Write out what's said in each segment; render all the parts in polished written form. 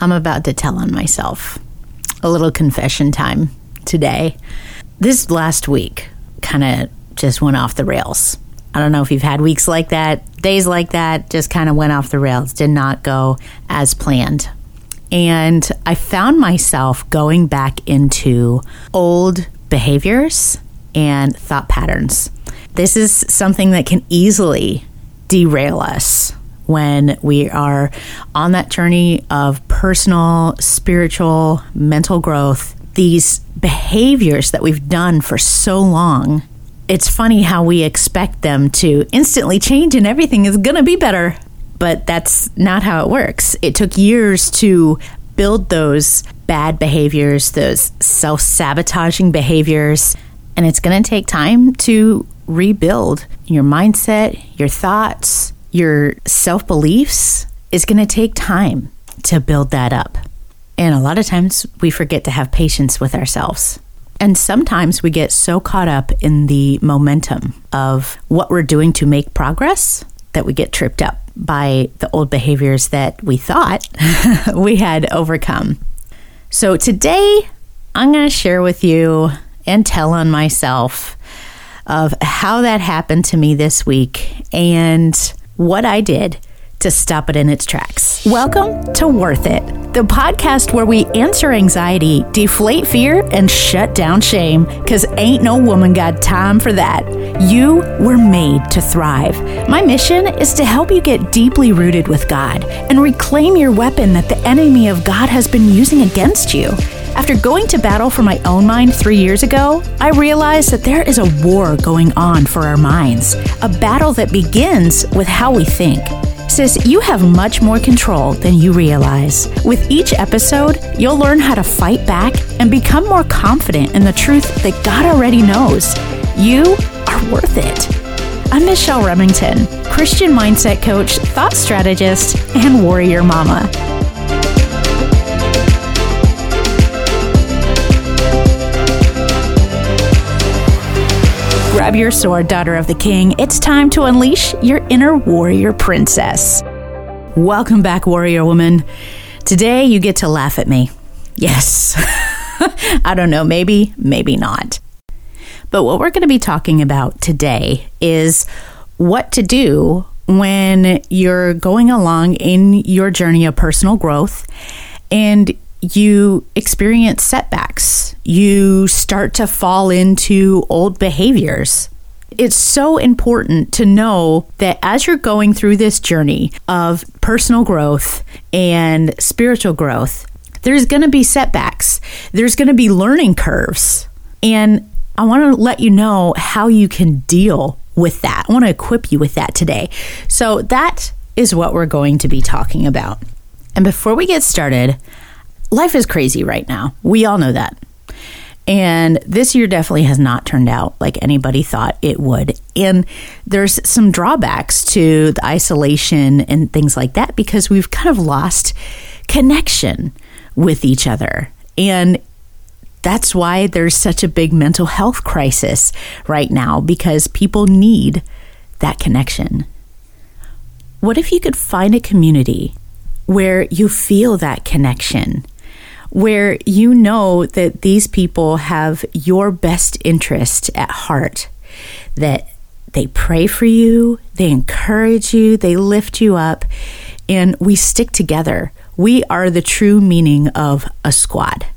I'm about to tell on myself. A little confession time today. This last week kind of just went off the rails. I don't know if you've had weeks like that, days like that, just kind of went off the rails, did not go as planned. And I found myself going back into old behaviors and thought patterns. This is something that can easily derail us when we are on that journey of personal, spiritual, mental growth. These behaviors that we've done for so long, it's funny how we expect them to instantly change and everything is going to be better. But that's not how it works. It took years to build those bad behaviors, those self-sabotaging behaviors, and it's going to take time to rebuild your mindset, your thoughts, your self-beliefs. It's going to take time to build that up. And a lot of times we forget to have patience with ourselves. And sometimes we get so caught up in the momentum of what we're doing to make progress that we get tripped up by the old behaviors that we thought we had overcome. So today, I'm going to share with you and tell on myself of how that happened to me this week and what I did to stop it in its tracks. Welcome to Worth It, the podcast where we answer anxiety, deflate fear, and shut down shame, because ain't no woman got time for that. You were made to thrive. My mission is to help you get deeply rooted with God and reclaim your weapon that the enemy of God has been using against you. After going to battle for my own mind 3 years ago, I realized that there is a war going on for our minds, a battle that begins with how we think. Sis, you have much more control than you realize. With each episode, you'll learn how to fight back and become more confident in the truth that God already knows. You are worth it. I'm Michelle Remington, Christian mindset coach, thought strategist, and warrior mama. Grab your sword, daughter of the king. It's time to unleash your inner warrior princess. Welcome back, warrior woman. Today you get to laugh at me. Yes. I don't know, maybe not. But what we're going to be talking about today is what to do when you're going along in your journey of personal growth and you experience setbacks. You start to fall into old behaviors. It's so important to know that as you're going through this journey of personal growth and spiritual growth, there's going to be setbacks. There's going to be learning curves. And I want to let you know how you can deal with that. I want to equip you with that today. So that is what we're going to be talking about. And before we get started, life is crazy right now. We all know that. And this year definitely has not turned out like anybody thought it would. And there's some drawbacks to the isolation and things like that because we've kind of lost connection with each other. And that's why there's such a big mental health crisis right now, because people need that connection. What if you could find a community where you feel that connection, where you know that these people have your best interest at heart, that they pray for you, they encourage you, they lift you up, and we stick together. We are the true meaning of a squad.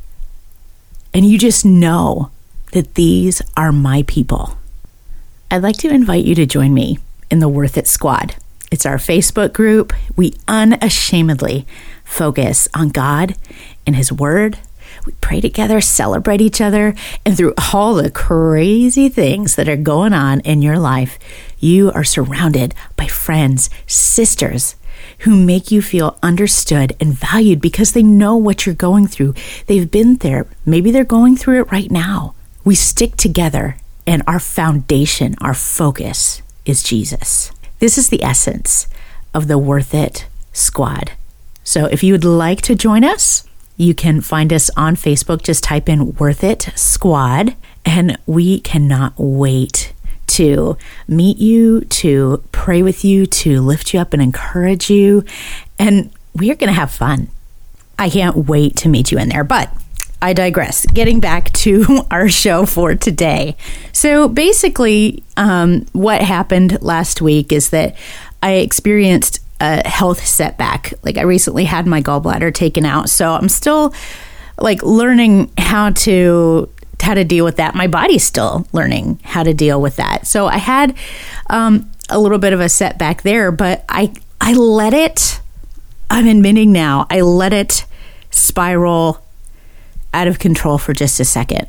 And you just know that these are my people. I'd like to invite you to join me in the Worth It Squad. It's our Facebook group. We unashamedly focus on God and His Word. We pray together, celebrate each other, and through all the crazy things that are going on in your life, you are surrounded by friends, sisters, who make you feel understood and valued because they know what you're going through. They've been there. Maybe they're going through it right now. We stick together, and our foundation, our focus is Jesus. This is the essence of the Worth It Squad. So if you would like to join us, you can find us on Facebook. Just type in Worth It Squad, and we cannot wait to meet you, to pray with you, to lift you up and encourage you. And we are going to have fun. I can't wait to meet you in there. But I digress. Getting back to our show for today. So basically, what happened last week is that I experienced a health setback. Like, I recently had my gallbladder taken out. So I'm still like learning how to deal with that. My body's still learning how to deal with that. So I had a little bit of a setback there, but I let it, I'm admitting now, I let it spiral out of control for just a second.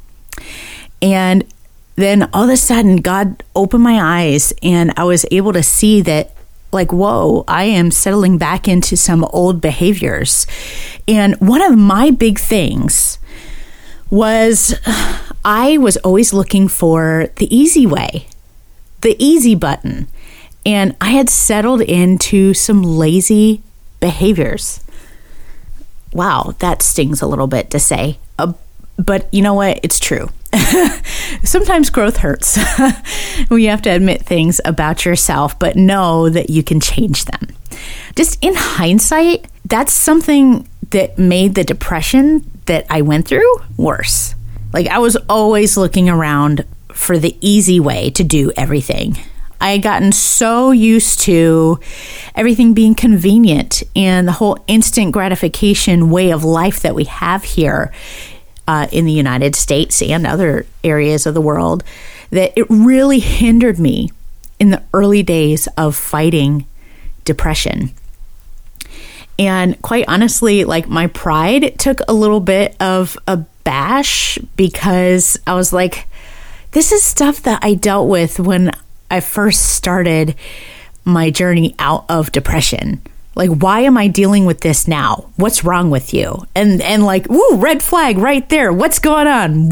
And then all of a sudden, God opened my eyes and I was able to see that, like, whoa, I am settling back into some old behaviors. And one of my big things was I was always looking for the easy way, the easy button. And I had settled into some lazy behaviors. Wow, that stings a little bit to say. But you know what? It's true. Sometimes growth hurts. You have to admit things about yourself, but know that you can change them. Just in hindsight, that's something that made the depression that I went through worse. Like, I was always looking around for the easy way to do everything. I had gotten so used to everything being convenient and the whole instant gratification way of life that we have here in the United States and other areas of the world, that it really hindered me in the early days of fighting depression. And quite honestly, like, my pride took a little bit of a bash because I was like, this is stuff that I dealt with when I first started my journey out of depression. Like, why am I dealing with this now? What's wrong with you? And like, woo, red flag right there. What's going on?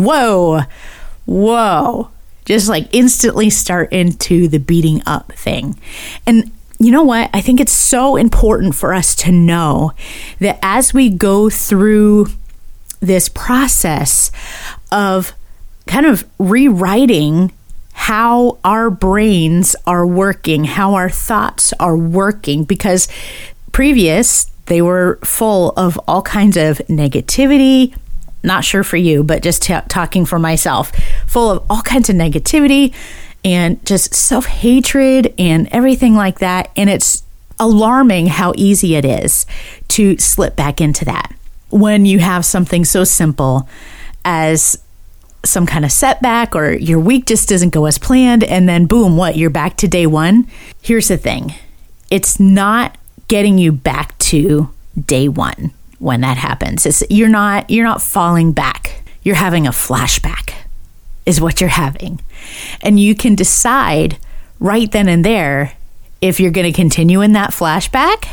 Whoa. Just like instantly start into the beating up thing. And you know what? I think it's so important for us to know that as we go through this process of kind of rewriting how our brains are working, how our thoughts are working, because previous, they were full of all kinds of negativity. Not sure for you, but just talking for myself, full of all kinds of negativity and just self-hatred and everything like that. And it's alarming how easy it is to slip back into that when you have something so simple as some kind of setback, or your week just doesn't go as planned, and then boom, you're back to day one. Here's the thing. It's not getting you back to day one when that happens. You're not falling back. You're having a flashback is what you're having. And you can decide right then and there if you're going to continue in that flashback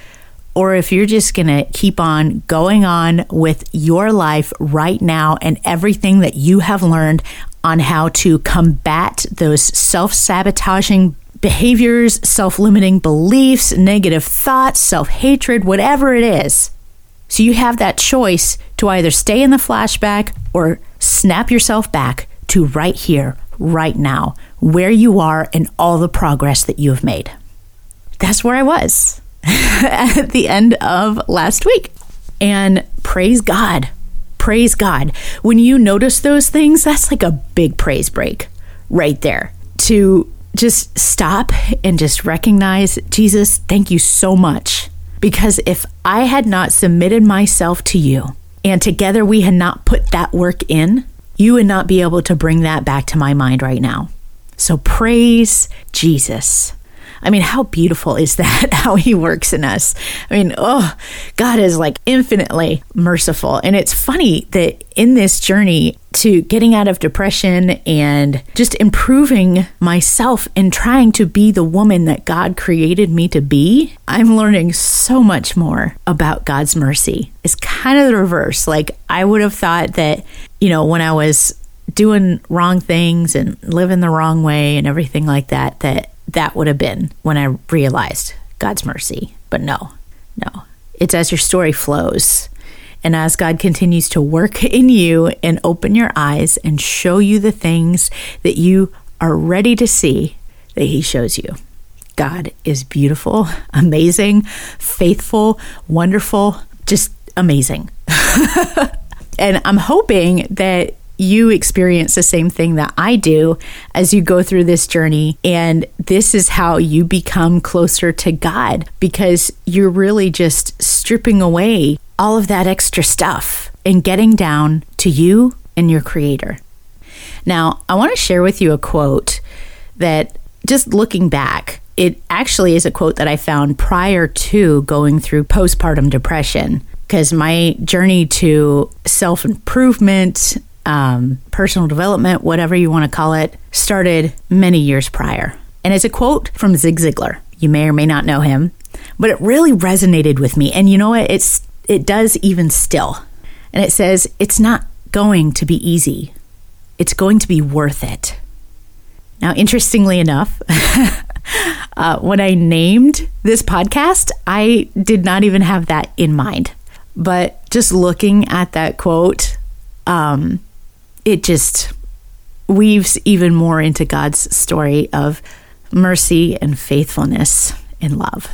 or if you're just going to keep on going on with your life right now and everything that you have learned on how to combat those self-sabotaging behaviors, self-limiting beliefs, negative thoughts, self-hatred, whatever it is. So you have that choice to either stay in the flashback or snap yourself back to right here, right now, where you are and all the progress that you have made. That's where I was at the end of last week. And praise God. Praise God. When you notice those things, that's like a big praise break right there. To just stop and just recognize, Jesus, thank you so much. Because if I had not submitted myself to you and together we had not put that work in, you would not be able to bring that back to my mind right now. So praise Jesus. I mean, how beautiful is that, how he works in us? I mean, God is like infinitely merciful. And it's funny that in this journey to getting out of depression and just improving myself and trying to be the woman that God created me to be, I'm learning so much more about God's mercy. It's kind of the reverse. Like, I would have thought that, when I was doing wrong things and living the wrong way and everything like that, that would have been when I realized God's mercy. But no. It's as your story flows and as God continues to work in you and open your eyes and show you the things that you are ready to see, that he shows you. God is beautiful, amazing, faithful, wonderful, just amazing. And I'm hoping that you experience the same thing that I do as you go through this journey. And this is how you become closer to God, because you're really just stripping away all of that extra stuff and getting down to you and your Creator. Now, I want to share with you a quote that, just looking back, it actually is a quote that I found prior to going through postpartum depression, because my journey to self-improvement, personal development, whatever you want to call it, started many years prior. And it's a quote from Zig Ziglar. You may or may not know him, but it really resonated with me. And you know what? It does even still. And it says, "It's not going to be easy. It's going to be worth it." Now, interestingly enough, when I named this podcast, I did not even have that in mind. But just looking at that quote, it just weaves even more into God's story of mercy and faithfulness and love.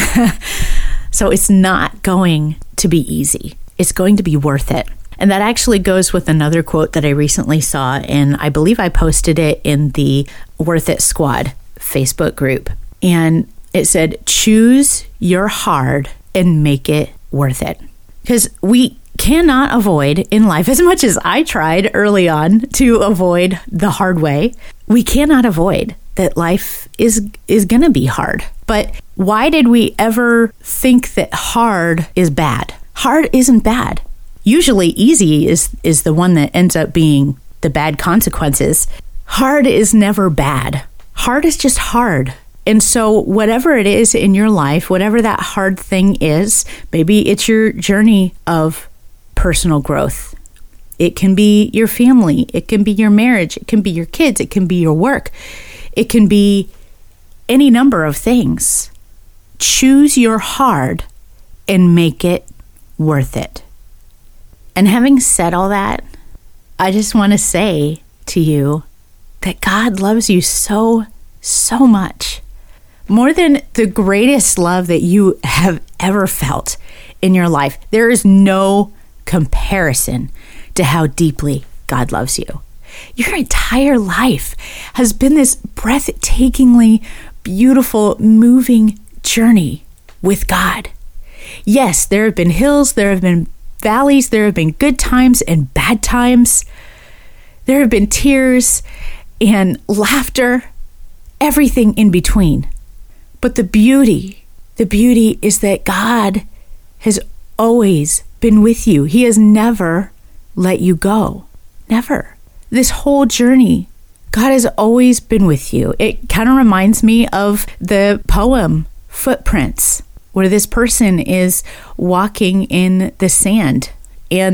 So it's not going to be easy. It's going to be worth it. And that actually goes with another quote that I recently saw, and I believe I posted it in the Worth It Squad Facebook group. And it said, "Choose your hard and make it worth it." Because we cannot avoid in life, as much as I tried early on to avoid the hard way, we cannot avoid that life is going to be hard. But why did we ever think that hard is bad? Hard isn't bad. Usually easy is the one that ends up being the bad consequences. Hard is never bad. Hard is just hard. And so whatever it is in your life, whatever that hard thing is, maybe it's your journey of personal growth. It can be your family. It can be your marriage. It can be your kids. It can be your work. It can be any number of things. Choose your hard and make it worth it. And having said all that, I just want to say to you that God loves you so, so much. More than the greatest love that you have ever felt in your life. There is no comparison to how deeply God loves you. Your entire life has been this breathtakingly beautiful, moving journey with God. Yes, there have been hills, there have been valleys, there have been good times and bad times. There have been tears and laughter, everything in between. But the beauty is that God has always been with you. He has never let you go. Never. This whole journey, God has always been with you. It kind of reminds me of the poem Footprints, where this person is walking in the sand and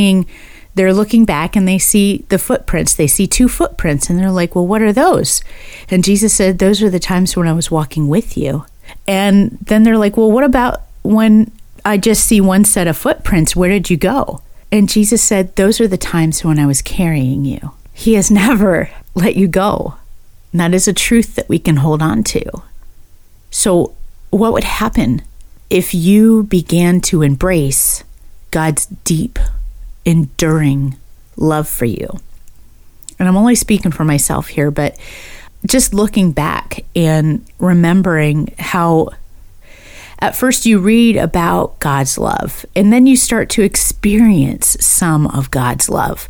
they're looking back and they see the footprints. They see two footprints and they're like, well, what are those? And Jesus said, those are the times when I was walking with you. And then they're like, well, what about when I just see one set of footprints? Where did you go? And Jesus said, those are the times when I was carrying you. He has never let you go. And that is a truth that we can hold on to. So what would happen if you began to embrace God's deep, enduring love for you? And I'm only speaking for myself here, but just looking back and remembering how at first you read about God's love, and then you start to experience some of God's love,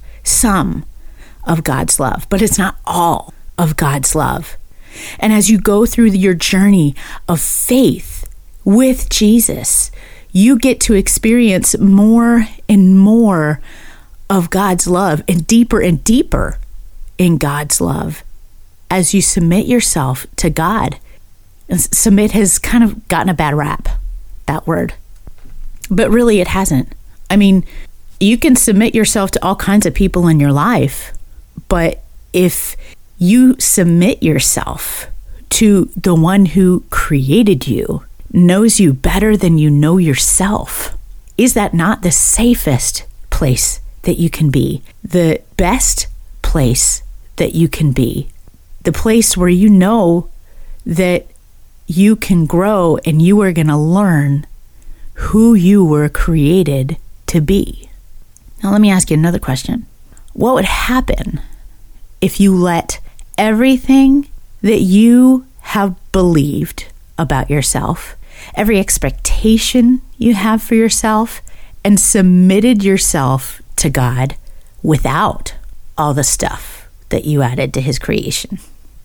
but it's not all of God's love. And as you go through your journey of faith with Jesus, you get to experience more and more of God's love and deeper in God's love as you submit yourself to God. And submit has kind of gotten a bad rap, that word. But really it hasn't. I mean, you can submit yourself to all kinds of people in your life, but if you submit yourself to the one who created you, knows you better than you know yourself, is that not the safest place that you can be? The best place that you can be? The place where you know that you can grow and you are going to learn who you were created to be. Now, let me ask you another question. What would happen if you let everything that you have believed about yourself, every expectation you have for yourself, and submitted yourself to God without all the stuff that you added to his creation?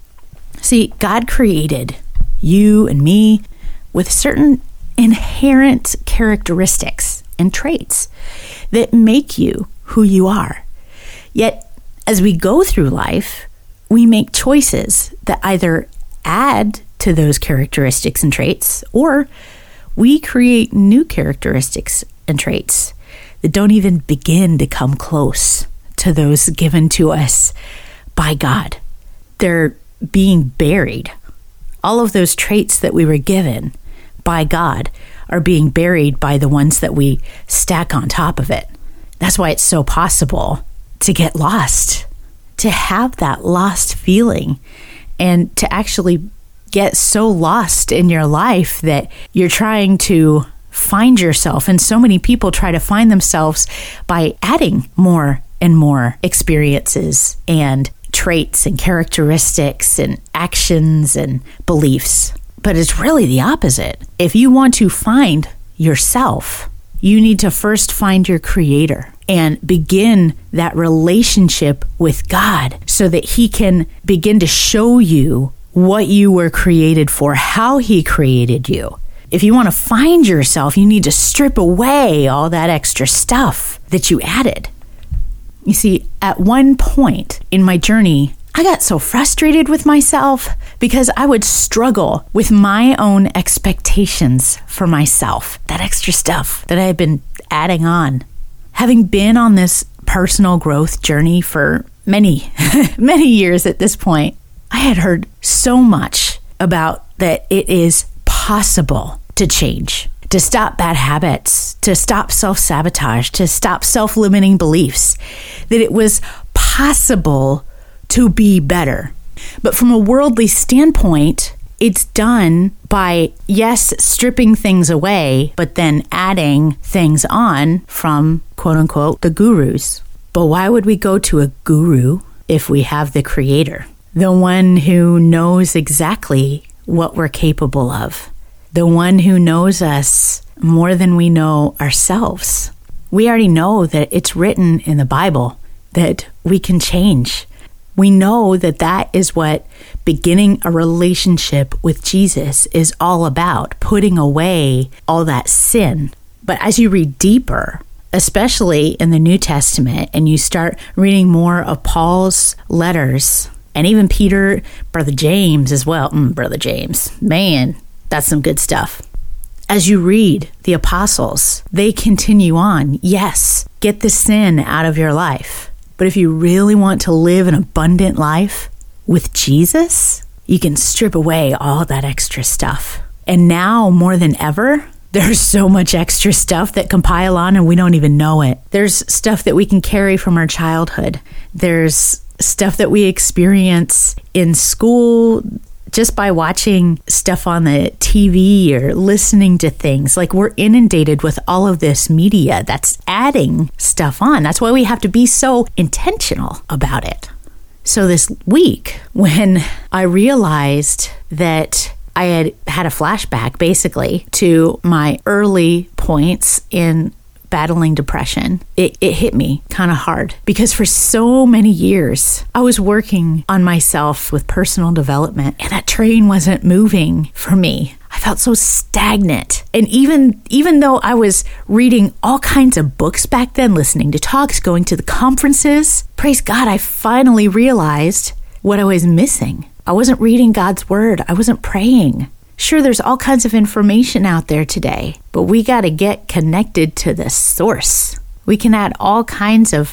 See, God created you and me with certain inherent characteristics and traits that make you who you are. Yet, as we go through life, we make choices that either add to those characteristics and traits, or we create new characteristics and traits that don't even begin to come close to those given to us by God. They're being buried. All of those traits that we were given by God are being buried by the ones that we stack on top of it. That's why it's so possible to get lost, to have that lost feeling, and to actually get so lost in your life that you're trying to find yourself. And so many people try to find themselves by adding more and more experiences and traits and characteristics and actions and beliefs. But it's really the opposite. If you want to find yourself, you need to first find your Creator and begin that relationship with God so that he can begin to show you what you were created for, how he created you. If you want to find yourself, you need to strip away all that extra stuff that you added. You see, at one point in my journey, I got so frustrated with myself because I would struggle with my own expectations for myself, that extra stuff that I had been adding on. Having been on this personal growth journey for many, many years at this point, I had heard so much about that it is possible to change, to stop bad habits, to stop self-sabotage, to stop self-limiting beliefs, that it was possible to be better. But from a worldly standpoint, it's done by, yes, stripping things away, but then adding things on from, quote unquote, the gurus. But why would we go to a guru if we have the Creator, the one who knows exactly what we're capable of, the one who knows us more than we know ourselves? We already know that it's written in the Bible that we can change. We know that that is what beginning a relationship with Jesus is all about, putting away all that sin. But as you read deeper, especially in the New Testament, and you start reading more of Paul's letters, and even Peter, Brother James as well. Brother James, man, that's some good stuff. As you read the apostles, they continue on. Yes, get the sin out of your life. But if you really want to live an abundant life with Jesus, you can strip away all that extra stuff. And now, more than ever, there's so much extra stuff that can pile on and we don't even know it. There's stuff that we can carry from our childhood. There's stuff that we experience in school just by watching stuff on the TV or listening to things. Like, we're inundated with all of this media that's adding stuff on. That's why we have to be so intentional about it. So this week, when I realized that I had a flashback basically to my early points in battling depression, it hit me kind of hard because for so many years I was working on myself with personal development and that train wasn't moving for me. I felt so stagnant. And even though I was reading all kinds of books back then, listening to talks, going to the conferences, praise God, I finally realized what I was missing. I wasn't reading God's word. I wasn't praying. Sure, there's all kinds of information out there today, but we got to get connected to the source. We can add all kinds of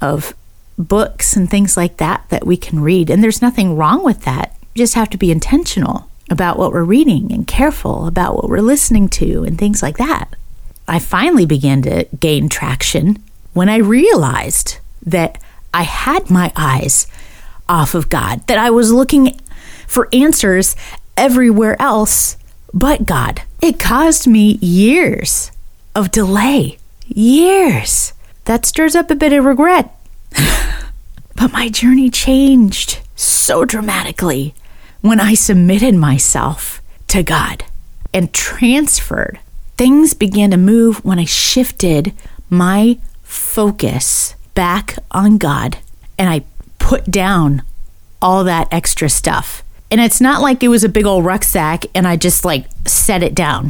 books and things like that we can read, and there's nothing wrong with that. We just have to be intentional about what we're reading and careful about what we're listening to and things like that. I finally began to gain traction when I realized that I had my eyes off of God, that I was looking for answers everywhere else but God. It caused me years of delay, Years. That stirs up a bit of regret. But my journey changed so dramatically when I submitted myself to God and transferred. Things began to move when I shifted my focus back on God and I put down all that extra stuff. And it's not like it was a big old rucksack and I just set it down.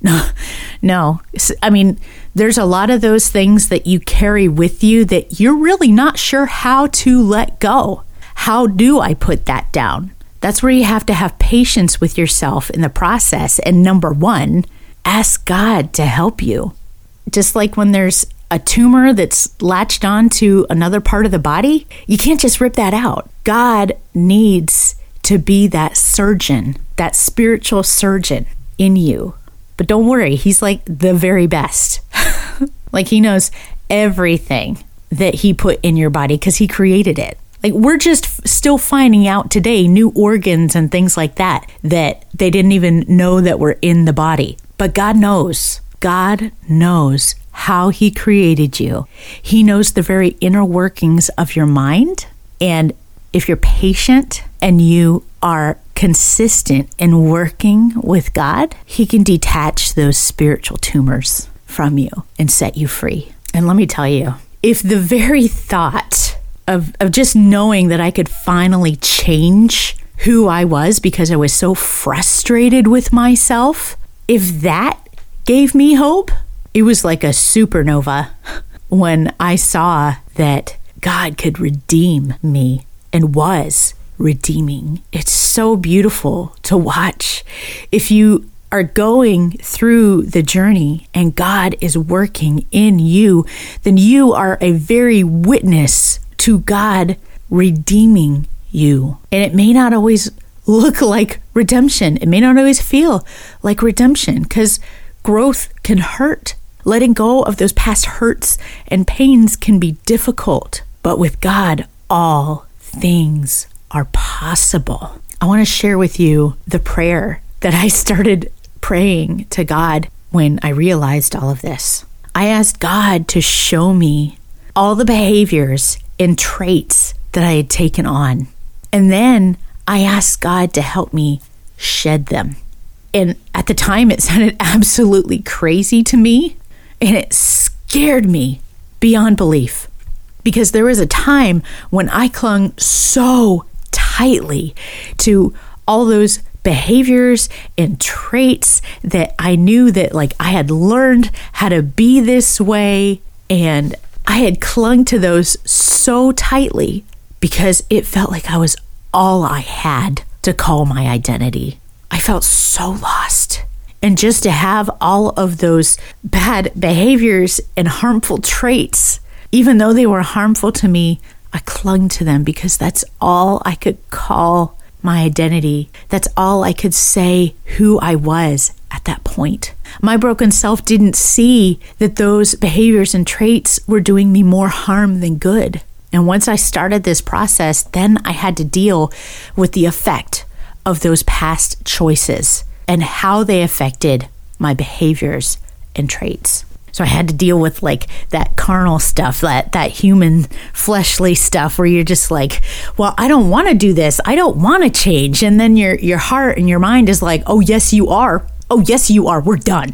No. I mean, there's a lot of those things that you carry with you that you're really not sure how to let go. How do I put that down? That's where you have to have patience with yourself in the process. And number one, ask God to help you. Just like when there's a tumor that's latched on to another part of the body, you can't just rip that out. God needs to be that surgeon, that spiritual surgeon in you. But don't worry, he's like the very best. Like he knows everything that he put in your body because he created it. Like we're just still finding out today new organs and things like that they didn't even know that were in the body. But God knows. God knows how he created you. He knows the very inner workings of your mind. And if you're patient and you are consistent in working with God, he can detach those spiritual tumors from you and set you free. And let me tell you, if the very thought of just knowing that I could finally change who I was because I was so frustrated with myself, if that gave me hope, it was like a supernova when I saw that God could redeem me and was redeeming. It's so beautiful to watch. If you are going through the journey and God is working in you, then you are a very witness to God redeeming you. And it may not always look like redemption. It may not always feel like redemption because growth can hurt. Letting go of those past hurts and pains can be difficult. But with God, all things are possible. I want to share with you the prayer that I started praying to God when I realized all of this. I asked God to show me all the behaviors and traits that I had taken on. And then I asked God to help me shed them. And at the time, it sounded absolutely crazy to me. And it scared me beyond belief. Because there was a time when I clung so tightly to all those behaviors and traits that I knew that I had learned how to be this way. And I had clung to those so tightly because it felt like I was all I had to call my identity. I felt so lost. And just to have all of those bad behaviors and harmful traits, even though they were harmful to me, I clung to them because that's all I could call my identity. That's all I could say who I was at that point. My broken self didn't see that those behaviors and traits were doing me more harm than good. And once I started this process, then I had to deal with the effect of those past choices and how they affected my behaviors and traits. So I had to deal with that carnal stuff, that human fleshly stuff where you're just well, I don't want to do this. I don't want to change. And then your heart and your mind is oh, yes, you are. Oh, yes, you are. We're done.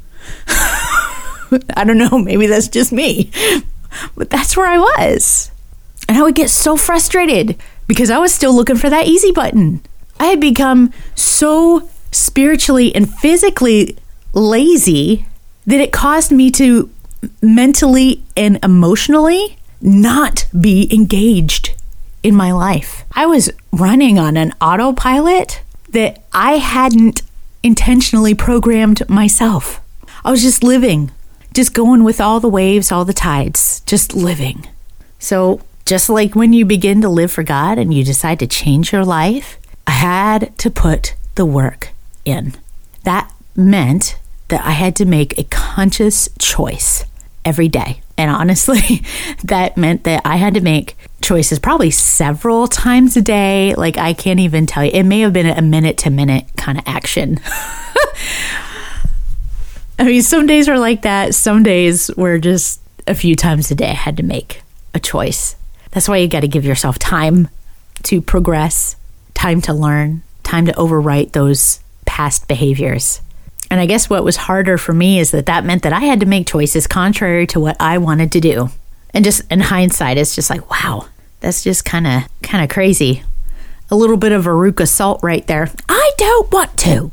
I don't know. Maybe that's just me. But that's where I was. And I would get so frustrated because I was still looking for that easy button. I had become so spiritually and physically lazy that it caused me to mentally and emotionally not be engaged in my life. I was running on an autopilot that I hadn't intentionally programmed myself. I was just living, just going with all the waves, all the tides, just living. So just like when you begin to live for God and you decide to change your life, I had to put the work in. That meant that I had to make a conscious choice every day. And honestly, that meant that I had to make choices probably several times a day. I can't even tell you. It may have been a minute-to-minute kind of action. I mean, some days were like that. Some days were just a few times a day I had to make a choice. That's why you got to give yourself time to progress, time to learn, time to overwrite those past behaviors. And I guess what was harder for me is that meant that I had to make choices contrary to what I wanted to do. And just in hindsight, it's just like, wow, that's just kind of crazy. A little bit of Veruca Salt right there. I don't want to,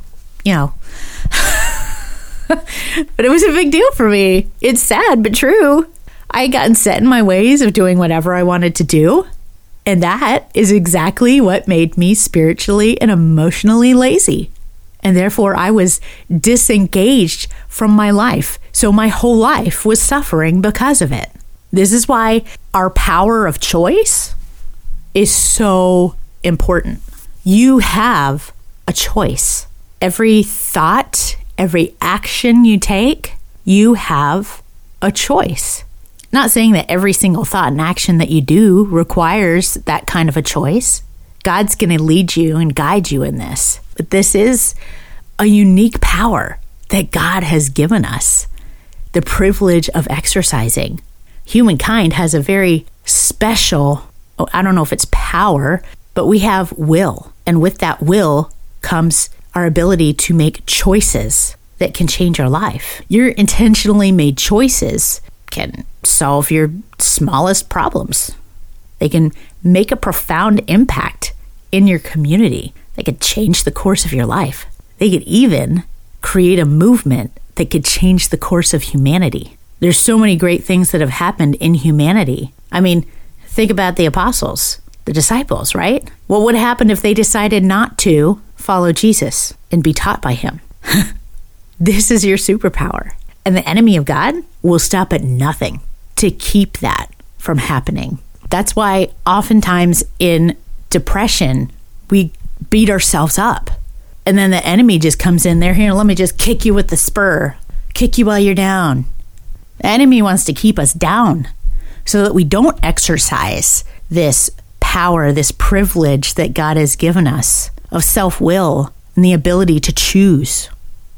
But it was a big deal for me. It's sad, but true. I had gotten set in my ways of doing whatever I wanted to do. And that is exactly what made me spiritually and emotionally lazy. And therefore, I was disengaged from my life. So my whole life was suffering because of it. This is why our power of choice is so important. You have a choice. Every thought, every action you take, you have a choice. Not saying that every single thought and action that you do requires that kind of a choice. God's going to lead you and guide you in this. But this is a unique power that God has given us, the privilege of exercising. Humankind has a very special, I don't know if it's power, but we have will. And with that will comes our ability to make choices that can change our life. Your intentionally made choices can solve your smallest problems. They can make a profound impact in your community. They could change the course of your life. They could even create a movement that could change the course of humanity. There's so many great things that have happened in humanity. I mean, think about the apostles, the disciples, right? What would happen if they decided not to follow Jesus and be taught by him? This is your superpower. And the enemy of God will stop at nothing to keep that from happening. That's why oftentimes in depression, we beat ourselves up. And then the enemy just comes in there, here, let me just kick you with the spur, kick you while you're down. The enemy wants to keep us down so that we don't exercise this power, this privilege that God has given us of self-will and the ability to choose.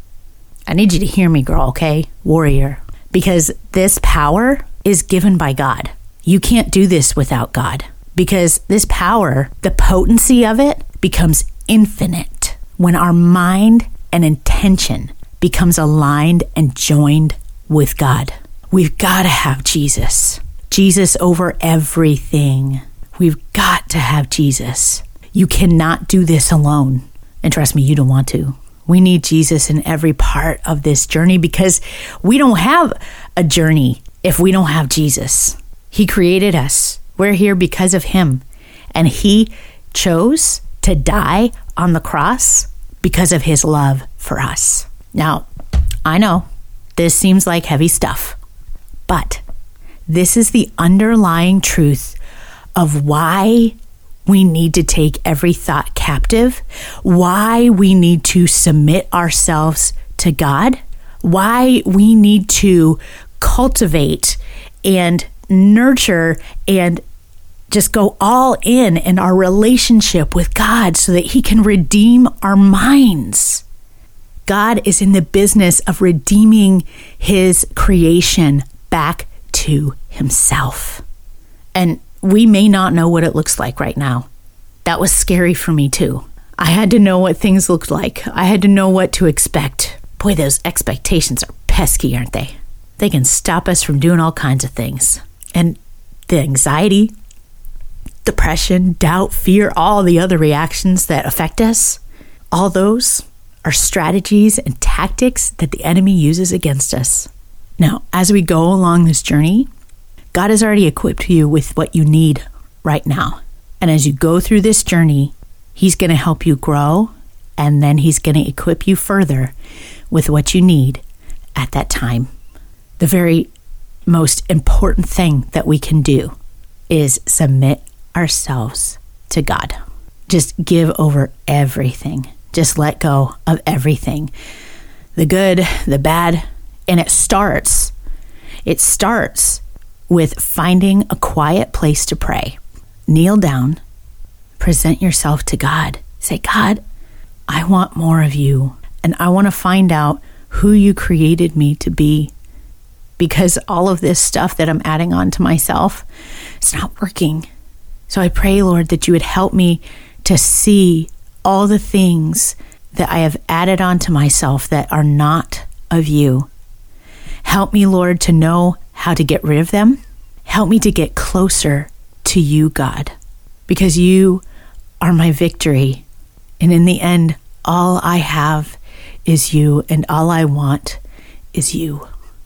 I need you to hear me, girl, okay? Warrior. Because this power is given by God. You can't do this without God. Because this power, the potency of it, becomes infinite when our mind and intention becomes aligned and joined with God. We've got to have Jesus. Jesus over everything. We've got to have Jesus. You cannot do this alone. And trust me, you don't want to. We need Jesus in every part of this journey because we don't have a journey if we don't have Jesus. He created us. We're here because of him. And he chose to die on the cross because of his love for us. Now, I know this seems like heavy stuff, but this is the underlying truth of why we need to take every thought captive, why we need to submit ourselves to God, why we need to cultivate and nurture and just go all in our relationship with God so that he can redeem our minds. God is in the business of redeeming his creation back to himself. And we may not know what it looks like right now. That was scary for me too. I had to know what things looked like. I had to know what to expect. Boy, those expectations are pesky, aren't they? They can stop us from doing all kinds of things. And the anxiety, depression, doubt, fear, all the other reactions that affect us, all those are strategies and tactics that the enemy uses against us. Now, as we go along this journey, God has already equipped you with what you need right now. And as you go through this journey, he's going to help you grow, and then he's going to equip you further with what you need at that time. The very most important thing that we can do is submit ourselves to God. Just give over everything. Just let go of everything. The good, the bad, and it starts with finding a quiet place to pray. Kneel down, present yourself to God. Say, God, I want more of you, and I want to find out who you created me to be. Because all of this stuff that I'm adding on to myself, it's not working. So I pray, Lord, that you would help me to see all the things that I have added onto myself that are not of you. Help me, Lord, to know how to get rid of them. Help me to get closer to you, God, because you are my victory. And in the end, all I have is you, and all I want is you.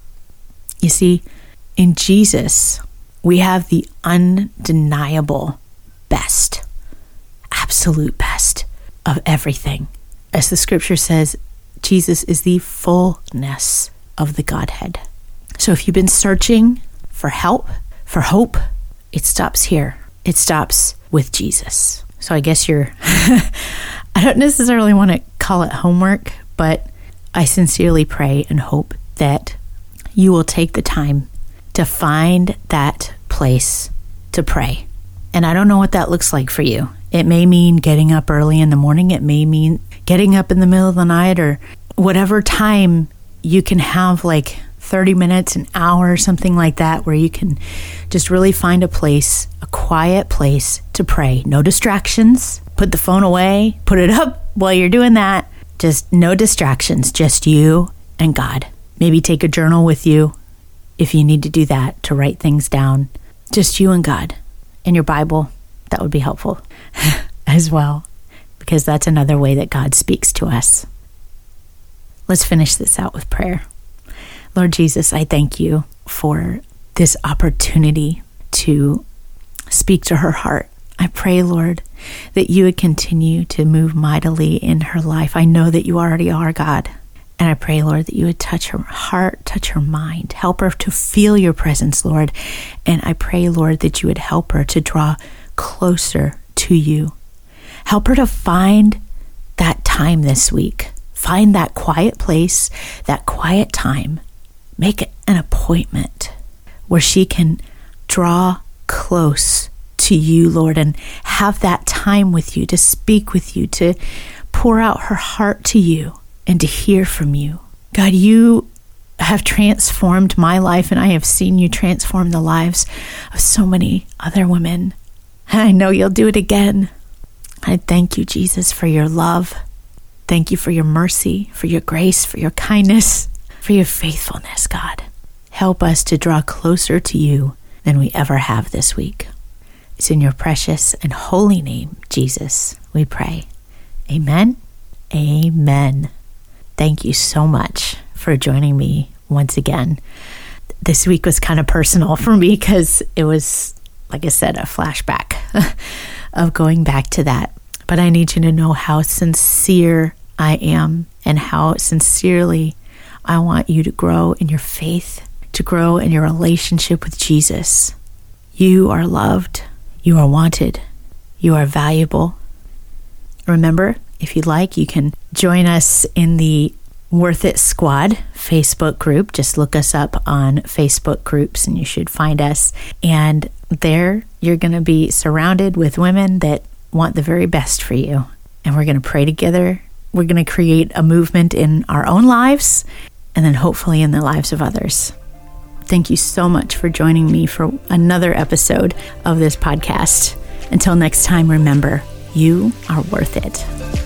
You see, in Jesus, we have the undeniable best, absolute best of everything. As the scripture says, Jesus is the fullness of the Godhead. So if you've been searching for help, for hope, it stops here. It stops with Jesus. So I guess I don't necessarily want to call it homework, but I sincerely pray and hope that you will take the time to find that place to pray. And I don't know what that looks like for you. It may mean getting up early in the morning. It may mean getting up in the middle of the night, or whatever time you can have, like 30 minutes, an hour, something like that, where you can just really find a place, a quiet place to pray. No distractions. Put the phone away. Put it up while you're doing that. Just no distractions. Just you and God. Maybe take a journal with you if you need to do that, to write things down. Just you and God. And your Bible. That would be helpful as well, because that's another way that God speaks to us. Let's finish this out with prayer. Lord Jesus, I thank you for this opportunity to speak to her heart. I pray, Lord, that you would continue to move mightily in her life. I know that you already are, God. And I pray, Lord, that you would touch her heart, touch her mind, help her to feel your presence, Lord. And I pray, Lord, that you would help her to draw closer to you. Help her to find that time this week. Find that quiet place, that quiet time. Make an appointment where she can draw close to you, Lord, and have that time with you, to speak with you, to pour out her heart to you, and to hear from you. God, you have transformed my life, and I have seen you transform the lives of so many other women. And I know you'll do it again. I thank you, Jesus, for your love. Thank you for your mercy, for your grace, for your kindness, for your faithfulness, God. Help us to draw closer to you than we ever have this week. It's in your precious and holy name, Jesus, we pray. Amen. Amen. Thank you so much for joining me once again. This week was kind of personal for me because it was, like I said, a flashback of going back to that. But I need you to know how sincere I am and how sincerely I want you to grow in your faith, to grow in your relationship with Jesus. You are loved. You are wanted. You are valuable. Remember, if you'd like, you can join us in the Worth It Squad Facebook group. Just look us up on Facebook groups and you should find us. And there you're going to be surrounded with women that want the very best for you. And we're going to pray together. We're going to create a movement in our own lives and then hopefully in the lives of others. Thank you so much for joining me for another episode of this podcast. Until next time, remember, you are worth it.